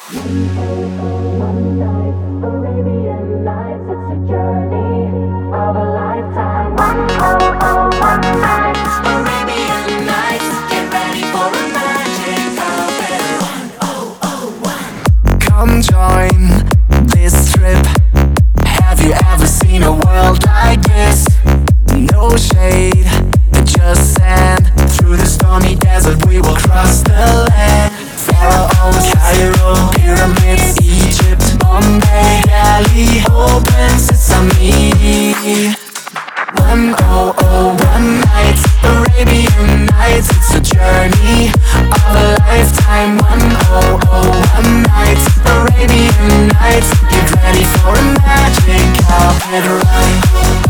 One night, Arabian Nights, it's a journey of a lifetime. One night, Arabian Nights, get ready for a magic carpet. Come join this trip. Have you ever seen a world like this? No shade, just sand. Through the stormy desert we will cross the land. Pharaohs, Cairo, pyramids, Egypt, Bombay, Delhi, open sesame. 1001 nights, Arabian Nights, it's a journey of a lifetime. 1001 nights, Arabian Nights, get ready for a magic carpet ride.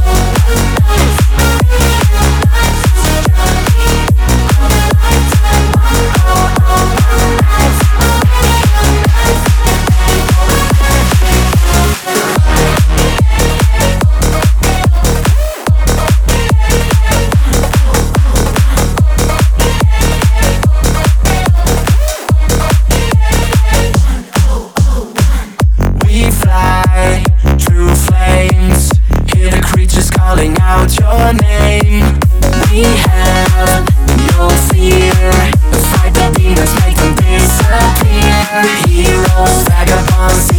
Calling out your name. We have no fear. Fight the demons, make them disappear. Heroes, vagabonds,